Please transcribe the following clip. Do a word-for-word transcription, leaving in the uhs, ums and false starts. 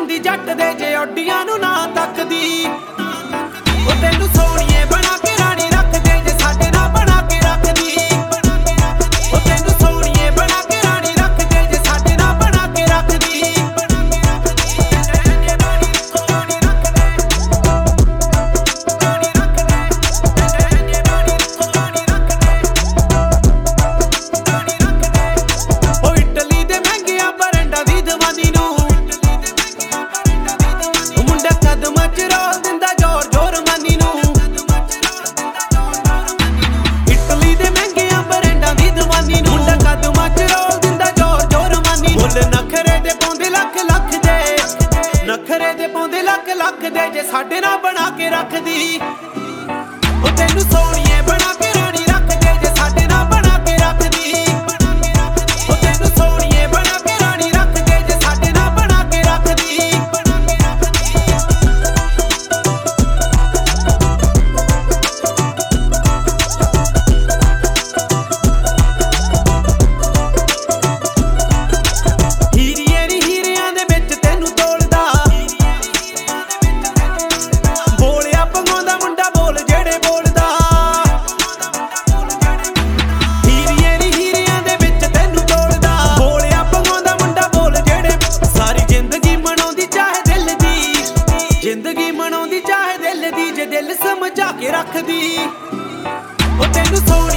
ਹੁੰਦੀ ਜੱਟ ਦੇ ਜੇ ਓਡੀਆਂ ਨੂੰ ਨਾ ਤੱਕਦੀ। ਉਹ ਤੈਨੂੰ ਸੋਹਣੀਏ ਬਣਾ ਕੇ ਰਾਣੀ ਰੱਖਦੇ ਜੇ ਸਾਡੇ ਨਾਲ ਬਣਾ ਕੇ ਰੱਖਦੀ। ਉਹ ਤੈਨੂੰ ਸੋਹਣੀਏ ਬਣਾ ਕੇ ਰਾਣੀ ਰੱਖਦੇ ਜੇ ਸਾਡੇ ਨਾਲ ਬਣਾ ਕੇ ਰੱਖਦੀ। ਉਹ ਇਟਲੀ ਦੇ ਮਹਿੰਗੀਆਂ ਬਰੰਡਾਂ ਦੀ ਦੀਵਾਨੀ ਨੂੰ ਮੁੰਡਾ ਕਦਮਾਂ ਚ ਰੋਲ ਦਿੰਦਾ ਜ਼ੋਰ ਜ਼ੋਰ ਮਾਨੀ ਨੂੰ। ਇਟਲੀ ਦੇ ਮਹਿੰਗੀਆਂ ਬਰੰਡਾਂ ਦੀ ਦੀਵਾਨੀ ਨੂੰ ਮੁੰਡਾ ਕਦਮਾਂ ਚ ਰੋਲ ਦਿੰਦਾ ਜ਼ੋਰ ਜ਼ੋਰ ਮਾਨੀ ਨੂੰ। ਮੁੱਲ ਨਖਰੇ ਦੇ ਪਾਉਂਦੇ ਲੱਖ ਲੱਖ ਦੇ, ਨਖਰੇ ਦੇ ਪਾਉਂਦੇ ਲੱਖ ਲੱਖ ਦੇ ਜੇ ਸਾਡੇ ਨਾਲ ਬਣਾ ਕੇ ਰੱਖਦੀ। ਉਹ ਤੈਨੂੰ ਸੋਹਣੀਏ ਬਣਾ ਕੇ ਰਾਣੀ ਰੱਖਦੇ ਜੇ ਸਾਡੇ ਨਾਲ ਬਣਾ ਕੇ ਰੱਖਦੀ। ਉਹ ਤੈਨੂੰ ਸੋਹਣੀਏ ਬਣਾ ਕੇ ਰਾਣੀ ਰੱਖਦੇ ਜੇ ਸਾਡੇ ਨਾਲ ਬਣਾ ਕੇ ਰੱਖਦੀ। ਹੀਰੀਏ ਨੀ ਹੀਰਿਆਂ ਦੇ ਵਿੱਚ ਤੈਨੂੰ ਤੋਲਦਾ, ਬੋਲਿਆ ਪੰਗਾਉਂਦਾ ਮੁੰਡਾ ਬੋਲ ਜਿਹੜੇ ਬੋਲਦਾ। ਹੀਰੀਏ ਨੀ ਹੀਰਿਆਂ ਦੇ ਵਿੱਚ ਤੈਨੂੰ ਤੋਲਦਾ, ਬੋਲਿਆ ਪੰਗਾਉਂਦਾ ਮੁੰਡਾ ਬੋਲ ਜਿਹੜੇ। ਸਾਰੀ ਜ਼ਿੰਦਗੀ ਮਨਾਉਂਦੀ ਚਾਹੇ ਦਿਲ ਦੀ, ਜ਼ਿੰਦਗੀ ਮਨਾਉਂਦੀ ਚਾਹੇ ਦਿਲ ਦੀ ਜੇ ਦਿਲ ਸਮਝਾ ਕੇ ਰੱਖਦੀ। ਉਹ ਤੈਨੂੰ ਸੋਹਣੀ